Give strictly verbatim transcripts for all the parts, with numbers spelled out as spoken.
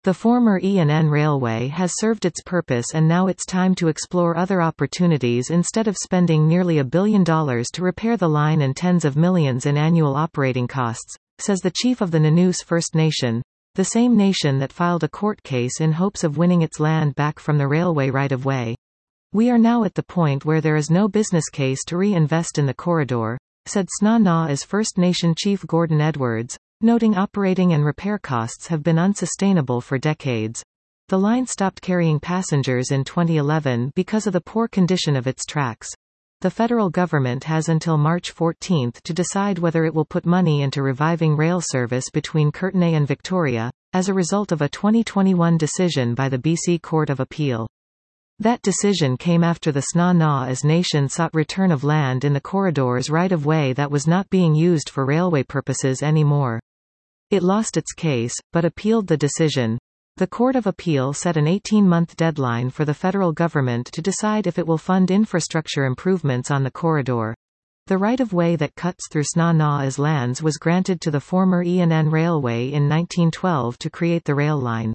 The former E and N Railway has served its purpose and now it's time to explore other opportunities instead of spending nearly a billion dollars to repair the line and tens of millions in annual operating costs, says the chief of the Nanoose First Nation, the same nation that filed a court case in hopes of winning its land back from the railway right-of-way. We are now at the point where there is no business case to reinvest in the corridor, said Sna Na's First Nation Chief Gordon Edwards, noting operating and repair costs have been unsustainable for decades. The line stopped carrying passengers in twenty eleven because of the poor condition of its tracks. The federal government has until March fourteenth to decide whether it will put money into reviving rail service between Courtenay and Victoria, as a result of a twenty twenty-one decision by the B C Court of Appeal. That decision came after the Sna Na's nation sought return of land in the corridor's right-of-way that was not being used for railway purposes anymore. It lost its case, but appealed the decision. The Court of Appeal set an eighteen-month deadline for the federal government to decide if it will fund infrastructure improvements on the corridor. The right-of-way that cuts through Sna Na's lands was granted to the former E and N Railway in nineteen twelve to create the rail line.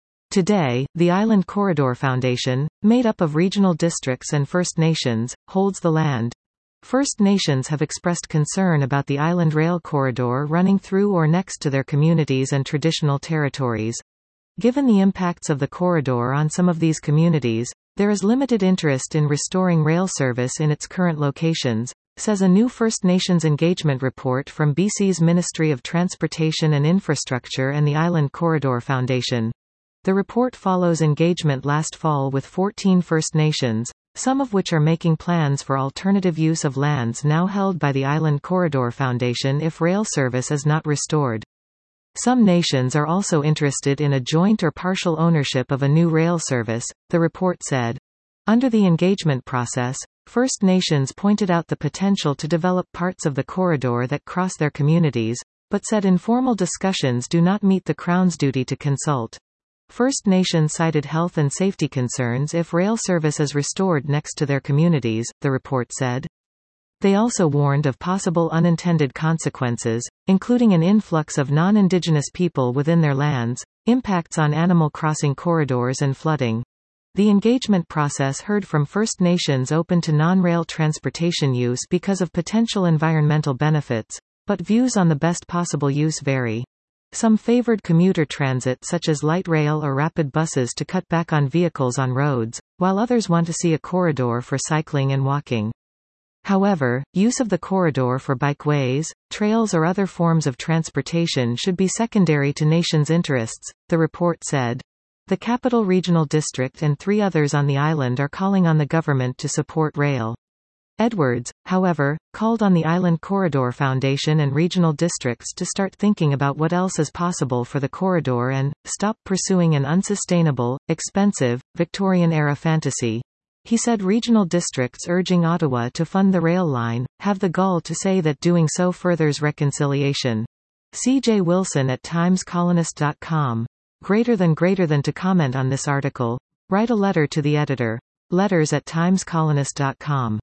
Today, the Island Corridor Foundation, made up of regional districts and First Nations, holds the land. First Nations have expressed concern about the Island Rail Corridor running through or next to their communities and traditional territories. Given the impacts of the corridor on some of these communities, there is limited interest in restoring rail service in its current locations, says a new First Nations engagement report from B C's Ministry of Transportation and Infrastructure and the Island Corridor Foundation. The report follows engagement last fall with fourteen First Nations, some of which are making plans for alternative use of lands now held by the Island Corridor Foundation if rail service is not restored. Some nations are also interested in a joint or partial ownership of a new rail service, the report said. Under the engagement process, First Nations pointed out the potential to develop parts of the corridor that cross their communities, but said informal discussions do not meet the Crown's duty to consult. First Nations cited health and safety concerns if rail service is restored next to their communities, the report said. They also warned of possible unintended consequences, including an influx of non-Indigenous people within their lands, impacts on animal crossing corridors and flooding. The engagement process heard from First Nations open to non-rail transportation use because of potential environmental benefits, but views on the best possible use vary. Some favored commuter transit such as light rail or rapid buses to cut back on vehicles on roads, while others want to see a corridor for cycling and walking. However, use of the corridor for bikeways, trails or other forms of transportation should be secondary to nations' interests, the report said. The Capital Regional District and three others on the island are calling on the government to support rail. Edwards, however, called on the Island Corridor Foundation and regional districts to start thinking about what else is possible for the corridor and stop pursuing an unsustainable, expensive, Victorian-era fantasy. He said regional districts urging Ottawa to fund the rail line have the gall to say that doing so furthers reconciliation. C J Wilson at times colonist dot com. Greater than greater than to comment on this article, write a letter to the editor. Letters at times colonist dot com.